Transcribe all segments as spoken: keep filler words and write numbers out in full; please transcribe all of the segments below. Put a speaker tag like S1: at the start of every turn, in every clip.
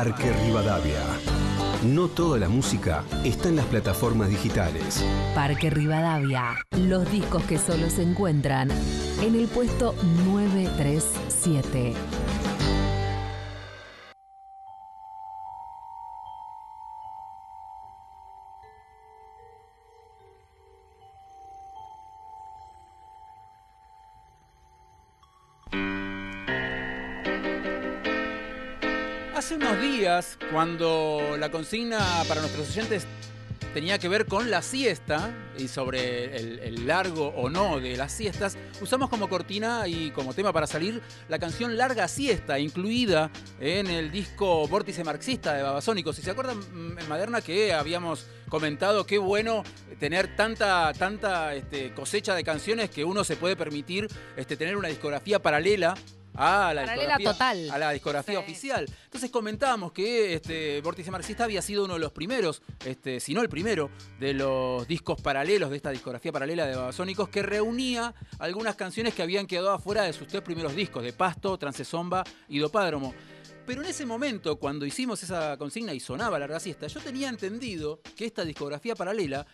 S1: Parque Rivadavia. No toda la música está en las plataformas digitales.
S2: Parque Rivadavia. Los discos que solo se encuentran en el puesto nueve tres siete.
S3: Hace unos días, cuando la consigna para nuestros oyentes tenía que ver con la siesta y sobre el, el largo o no de las siestas, usamos como cortina y como tema para salir la canción Larga Siesta, incluida en el disco Vórtice Marxista de Babasónicos. Si se acuerdan, en Maderna, que habíamos comentado qué bueno tener tanta, tanta este, cosecha de canciones que uno se puede permitir este, tener una discografía paralela a la
S2: Paralela
S3: discografía,
S2: total.
S3: a la discografía
S2: Sí.
S3: oficial. Entonces comentábamos que este Vórtice Marxista había sido uno de los primeros, este, si no el primero, de los discos paralelos de esta discografía paralela de Babasónicos, que reunía algunas canciones que habían quedado afuera de sus tres primeros discos, de Pasto, Transezomba y Dopádromo. Pero en ese momento, cuando hicimos esa consigna y sonaba Larga Siesta, yo tenía entendido que esta discografía paralela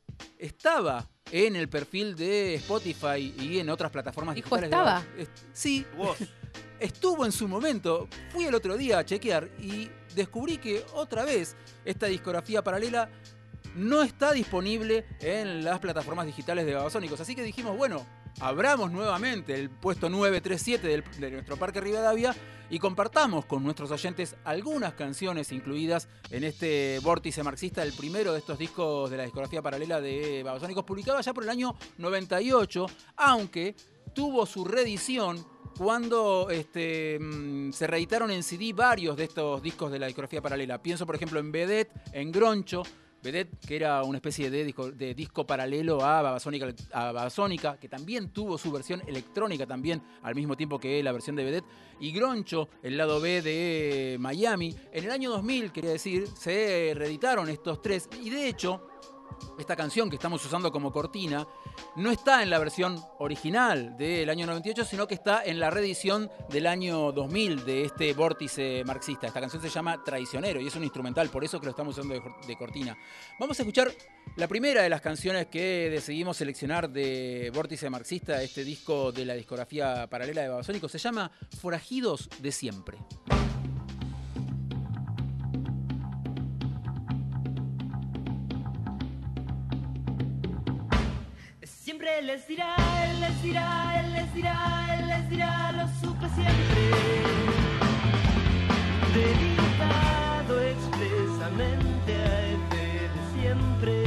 S3: estaba en el perfil de Spotify y en otras plataformas
S2: Dijo,
S3: digitales.
S2: ¿estaba?
S3: De... Sí, estuvo en su momento. Fui el otro día a chequear y descubrí que otra vez esta discografía paralela no está disponible en las plataformas digitales de Babasónicos. Así que dijimos, bueno, abramos nuevamente el puesto nueve tres siete del, de nuestro Parque Rivadavia y compartamos con nuestros oyentes algunas canciones incluidas en este Vórtice Marxista, el primero de estos discos de la discografía paralela de Babasónicos, publicado ya por el año noventa y ocho, aunque tuvo su reedición cuando este, se reeditaron en C D varios de estos discos de la discografía paralela. Pienso, por ejemplo, en Vedette, en Groncho. Vedette, que era una especie de disco, de disco paralelo a Babasónica, a Babasónica, que también tuvo su versión electrónica también, al mismo tiempo que la versión de Vedette. Y Groncho, el lado B de Miami. En el año dos mil, quería decir, se reeditaron estos tres. Y de hecho, esta canción que estamos usando como cortina no está en la versión original del año noventa y ocho, sino que está en la reedición del año dos mil de este Vórtice Marxista. Esta canción se llama Traicionero y es un instrumental, por eso que lo estamos usando de, de cortina. Vamos a escuchar la primera de las canciones que decidimos seleccionar de Vórtice Marxista, este disco de la discografía paralela de Babasónicos. Se llama Forajidos de Siempre.
S4: Siempre les dirá, él les dirá, él les dirá, él les dirá, lo supe siempre. Dedicado expresamente a este de siempre.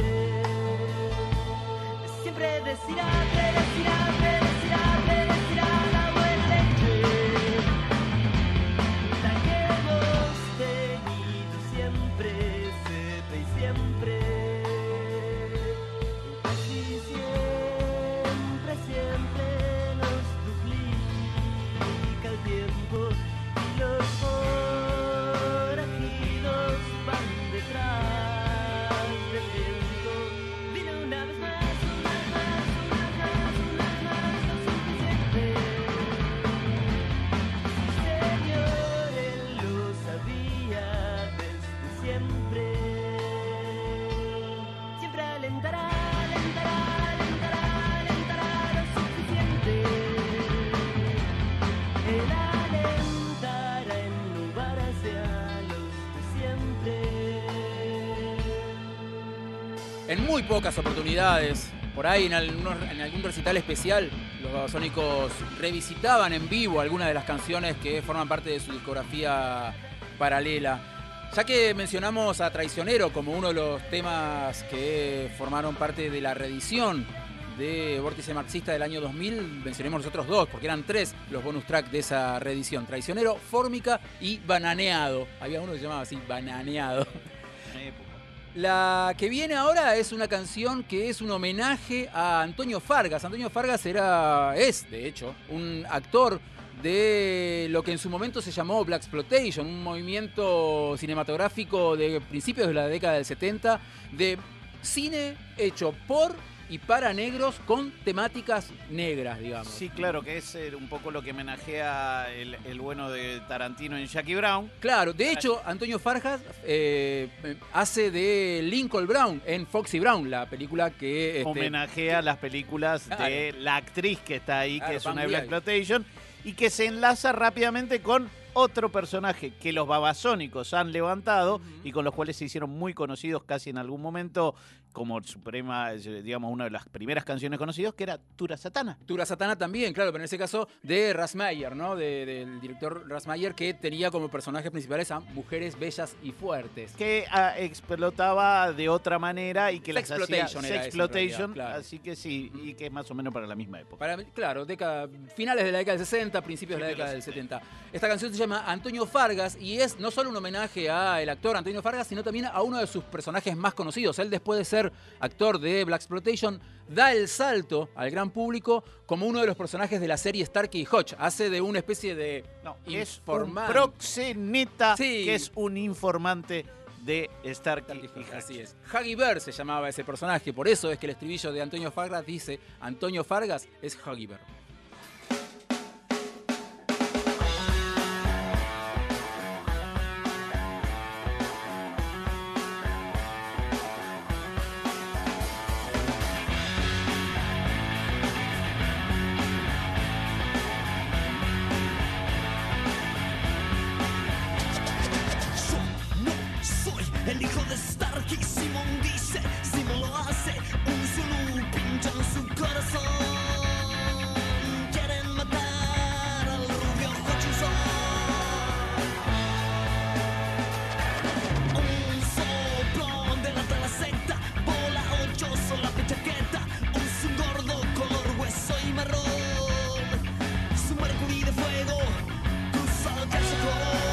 S4: Siempre decirá, te decirá, te decirá, te decirá la buena leche. La que hemos tenido siempre, siempre y siempre. Siempre nos duplica el tiempo y los forajidos van detrás del viento. Vino una vez más, una vez más, una vez más, una vez más, lo suficiente. Señor, él lo sabía desde siempre. Siempre alentará, alentará, alentará. El alentar en lugar hacia los de siempre.
S3: En muy pocas oportunidades, por ahí en, algunos, en algún recital especial, los Babasónicos revisitaban en vivo algunas de las canciones que forman parte de su discografía paralela. Ya que mencionamos a Traicionero como uno de los temas que formaron parte de la reedición de Vórtice Marxista del año dos mil, mencionemos los otros dos, porque eran tres los bonus track de esa reedición: Traicionero, Fórmica y Bananeado. Había uno que se llamaba así, Bananeado. La que viene ahora es una canción que es un homenaje a Antonio Fargas. Antonio Fargas era, es de hecho, un actor de lo que en su momento se llamó Blaxploitation, un movimiento cinematográfico de principios de la década del setenta, de cine hecho por y para negros con temáticas negras, digamos.
S5: Sí, claro, que es eh, un poco lo que homenajea el, el bueno de Tarantino en Jackie Brown.
S3: Claro, de hecho, Antonio Fargas eh, hace de Lincoln Brown en Foxy Brown, la película que... Este,
S5: Homenajea las películas
S3: Claro.
S5: de la actriz que está ahí,
S3: Claro,
S5: que es
S3: Pam
S5: una
S3: Grier.
S5: Blaxploitation, y que se enlaza rápidamente con otro personaje que los babasónicos han levantado
S3: Ujú.
S5: y con los cuales se hicieron muy conocidos casi en algún momento, como suprema, eh, digamos, una de las primeras canciones conocidas, que era Tura Satana.
S3: Tura Satana también, claro, pero en ese caso de Rasmayer, ¿no? De- del director Rasmayer, que tenía como personajes principales a mujeres bellas y fuertes.
S5: Que ah, explotaba de otra manera y que las hacía
S3: Sexploitation era eso, en
S5: Sexploitation,
S3: realidad, claro.
S5: así que sí, y que es más o menos para la misma época.
S3: Para, claro, década, finales de la década del sesenta, principios de la década del setenta. Esta canción se llama Antonio Fargas y es no solo un homenaje al actor Antonio Fargas, sino también a uno de sus personajes más conocidos. Él, después de ser actor de Blaxploitation, da el salto al gran público como uno de los personajes de la serie Starkey y Hutch. Hace de una especie de
S5: No, es un
S3: informante.
S5: proxeneta,
S3: Sí.
S5: que es un informante de Starkey
S3: Starkey
S5: y
S3: Hutch,
S5: Hutch.
S3: así es. Huggy Bear se llamaba ese personaje, por eso es que el estribillo de Antonio Fargas dice Antonio Fargas es Huggy Bear.
S6: Yo no soy el hijo de Starkey, Simon dice, Simon lo hace, un Zulu pincha en su corazón. Quieren matar al rubio Hutchinson. Un soplón delante de la secta, bola ocho son la pichaqueta, un zoom gordo color hueso y marrón. Su Mercury de fuego cruza el callejón.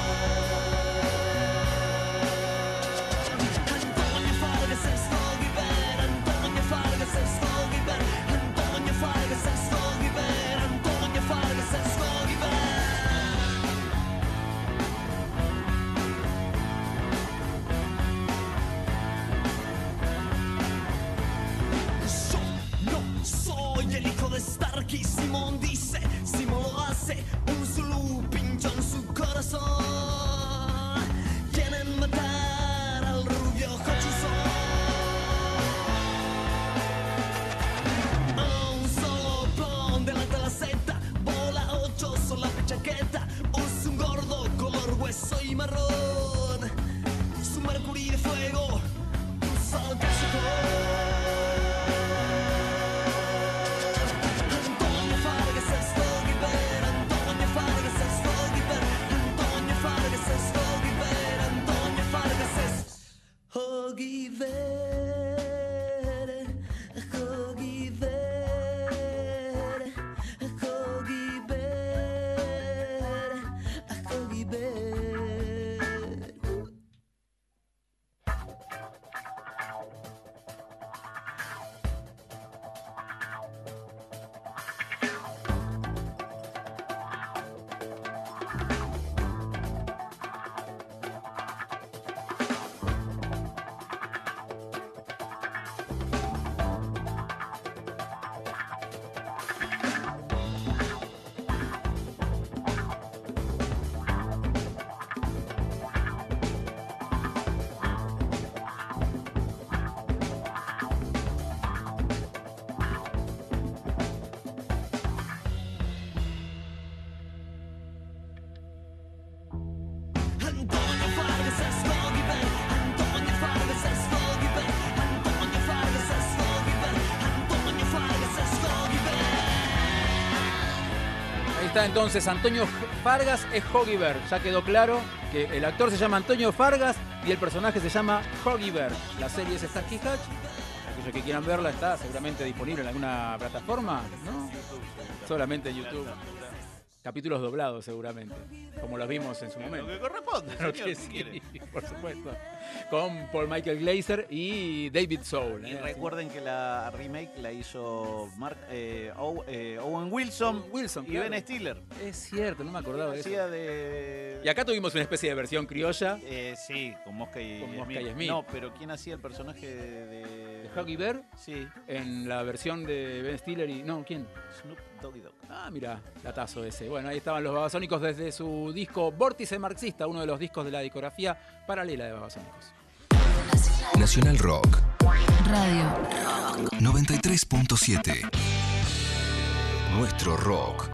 S6: Antonio Fargas es Huggy Bear, Antonio Fargas es Huggy Bear, Antonio Fargas es Huggy Bear, Antonio Fargas es Huggy Bear. Yo no soy el hijo de Starkey, Simon dice, Simon lo hace, un Zulu pincha en su corazón. Quieren matar al rubio Hutchinson. Un soplón delante de la secta, bola ocho son la pichaqueta, un gordo color hueso y marrón. Su Mercury de fuego cruza el callejón. Antonio Fargas es Huggy Bear, Antonio Fargas es Huggy Bear, Antonio Fargas es Huggy Bear, Antonio Fargas es Huggy Bear, Huggy Bear, Huggy Bear, Huggy Bear. Antonio Fargas es Huggy Bear, Antonio Fargas es Huggy Bear, Antonio Fargas es Huggy Bear, Antonio Fargas es Huggy Bear.
S3: Ahí está entonces, Antonio Fargas es Huggy Bear. Ya quedó claro que el actor se llama Antonio Fargas y el personaje se llama Huggy Bear. La serie es Starkey Hutch. Aquellos que quieran verla está seguramente disponible en alguna plataforma, ¿no? Solamente en YouTube. Capítulos doblados seguramente, como los vimos en su
S5: Lo
S3: momento.
S5: que corresponde,
S3: Claro
S5: señor,
S3: que
S5: ¿qué
S3: sí,
S5: quiere?
S3: por supuesto. Con Paul Michael Glaser y David Soul.
S5: Y
S3: ¿eh?
S5: recuerden que la remake la hizo Mark, eh, Ow- eh, Owen Wilson,
S3: Owen Wilson,
S5: y
S3: claro.
S5: Ben Stiller.
S3: Es cierto, no me acordaba de eso.
S5: Hacía de
S3: Y acá tuvimos una especie de versión criolla
S5: Eh, sí, con Mosca y,
S3: Con Mosca
S5: Smith.
S3: y Smith.
S5: No, pero ¿quién hacía el personaje de...? de...
S3: de Huggy Bear
S5: Sí,
S3: en la versión de Ben Stiller y... No, ¿quién?
S5: Snoop Doggy Dogg.
S3: Ah, mira, latazo ese. Bueno, ahí estaban los Babasónicos desde su disco Vórtice Marxista, uno de los discos de la discografía paralela de Babasónicos.
S1: Nacional Rock
S2: Radio.
S1: noventa y tres punto siete. Nuestro rock.